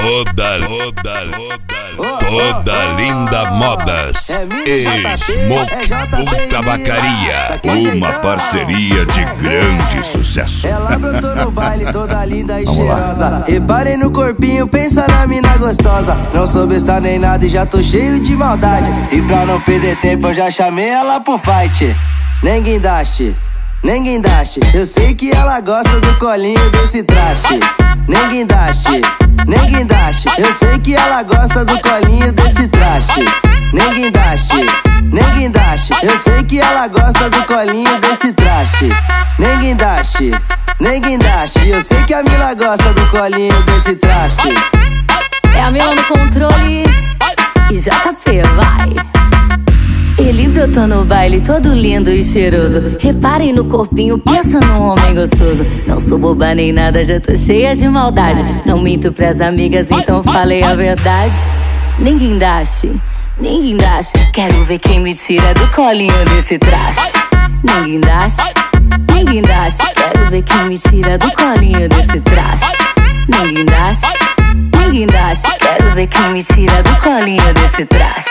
Toda linda modas. Smoke Boom Tabacaria. Uma parceria de grande sucesso. Ela brotou no baile toda linda e cheirosa. Reparei no corpinho, pensa na mina gostosa. Não sou besta nem nada e já tô cheio de maldade. E pra não perder tempo eu já chamei ela pro fight. Nem guindaste, nem guindaste. Eu sei que ela gosta do colinho desse traste. Nem guindaste, nem guindaste. Eu sei que ela gosta do colinho desse traste. Nem guindaste, nem guindaste. Eu sei que ela gosta do colinho desse traste. Nem guindaste, nem guindaste. Eu sei que a mina gosta do colinho desse traste. É a Mila no controle e JP, vai. Ele brotou no baile todo lindo e cheiroso. Reparem no corpinho, pensa num homem gostoso. Não sou boba nem nada, já tô cheia de maldade. Não minto pras amigas, então falei a verdade. Nem guindaste, nem guindaste. Quero ver quem me tira do colinho desse traste. Nem guindaste, nem guindaste. Quero ver quem me tira do colinho desse traste. Nem guindaste, nem guindaste. Quero ver quem me tira do colinho desse traste.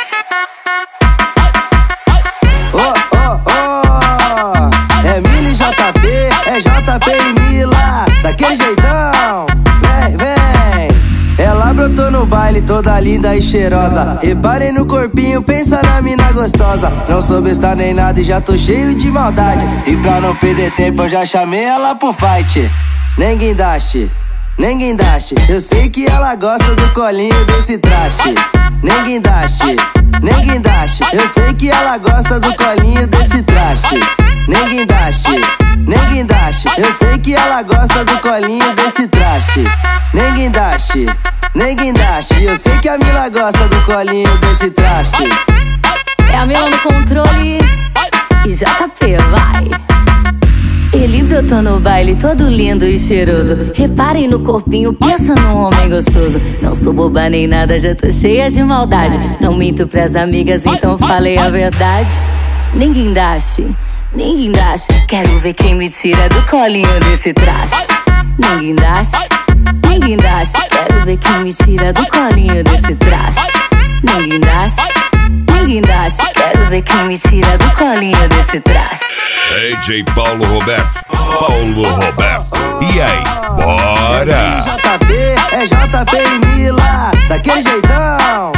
É Mila e JP, é JP e Mila, daquele jeitão, vem, vem. Ela brotou no baile toda linda e cheirosa. Reparei no corpinho, pensa na mina gostosa. Não sou besta nem nada e já tô cheio de maldade. E pra não perder tempo eu já chamei ela pro fight. Nem guindaste, nem guindaste. Eu sei que ela gosta do colinho desse traste. Nem guindaste, nem guindaste. Eu sei que ela gosta do colinho desse traste. Nem guindaste, nem guindaste. Eu sei que ela gosta do colinho desse traste. Nem guindaste, nem guindaste. Eu sei que a Mila gosta do colinho desse traste. É a Mila no controle e JP, vai. Ele brotou no baile todo lindo e cheiroso. Reparem no corpinho, pensa num homem gostoso. Não sou boba nem nada, já tô cheia de maldade. Não minto pras amigas, então falei a verdade. Nem guindaste, nem guindaste. Quero ver quem me tira do colinho desse traste. Nem guindaste, nem guindaste. Quero ver quem me tira do colinho desse traste. Nem guindaste, nem guindaste. Quero ver quem me tira do colinho desse traste. DJ Paulo Roberto. Paulo Roberto. E aí, bora? É JP e Mila, daquele jeitão.